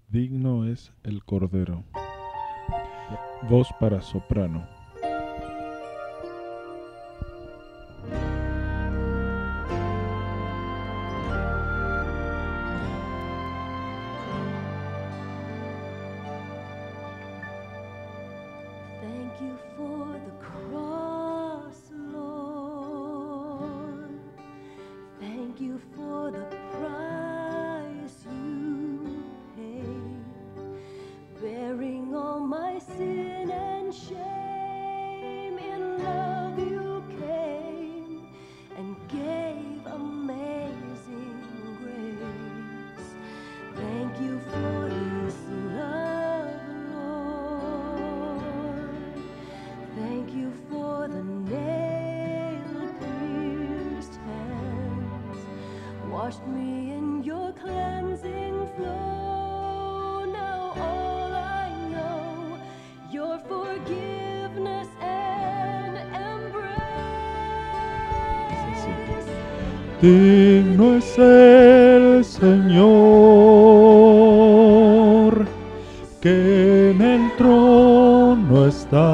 Digno es el Cordero. Voz para soprano. Thank you for the cross, Lord. Thank you for the price you paid, bearing all my sin and shame. In love you came and gave amazing grace. Thank you for this love, Lord. Thank you for the nail-pierced hands, washed me in your cleansing flow. Now all I know, your forgiveness and embrace. Digno es el Señor, que en el trono está.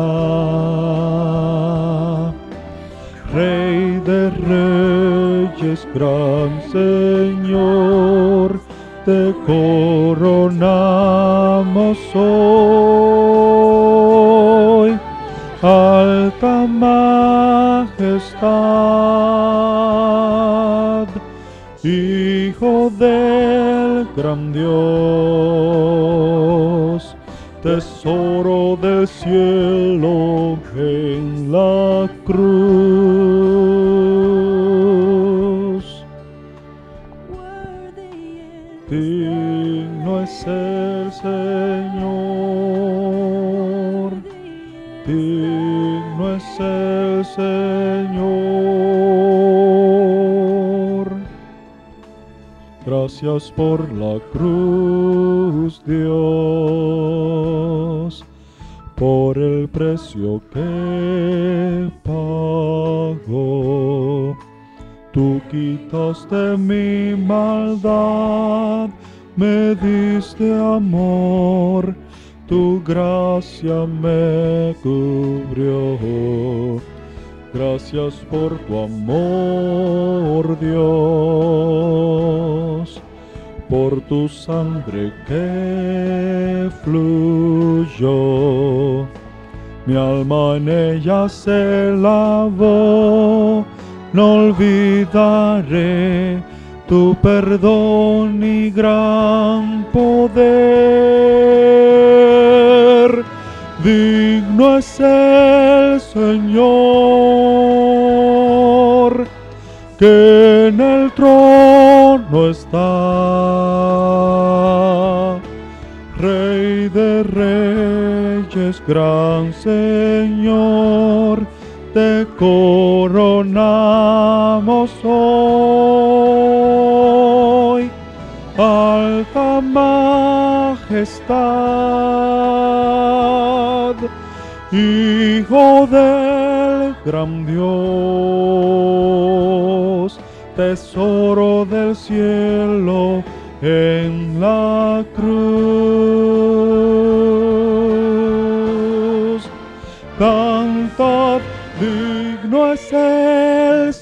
Rey de reyes, gran Señor, te coronamos hoy. Alta majestad, Hijo del gran Dios, tesoro del cielo en la cruz. Digno es el Señor, digno es el Señor. Gracias por la cruz, Dios, por el precio que pagó. Tú quitaste mi maldad, me diste amor, tu gracia me cubrió. Gracias por tu amor, Dios, por tu sangre que fluyó. Mi alma en ella se lavó, no olvidaré tu perdón y gran poder. Digno es el Señor, que en el trono está. Rey de reyes, gran Señor, te coronamos hoy. Alta majestad, Hijo del gran Dios, tesoro del cielo en la cruz. Cantad, digno es el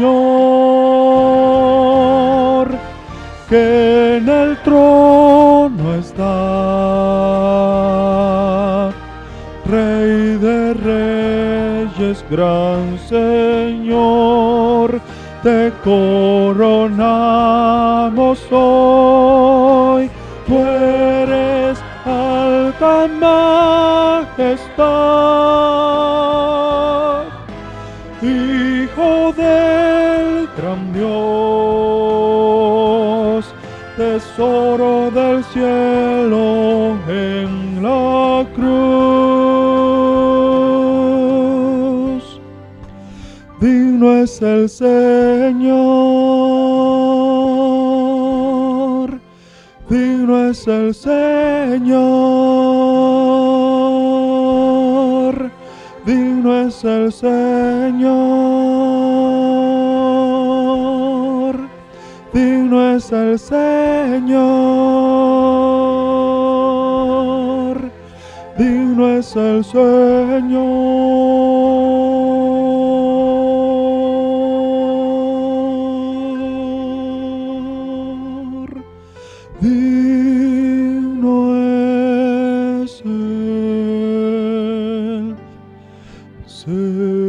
Señor, que en el trono está. Rey de reyes, gran Señor, te coronamos hoy. Tú eres alta majestad, Hijo del gran Dios, tesoro del cielo en la cruz. Digno es el Señor, digno es el Señor, digno es el Señor, digno es el Señor. es el Señor. Digno es el Señor.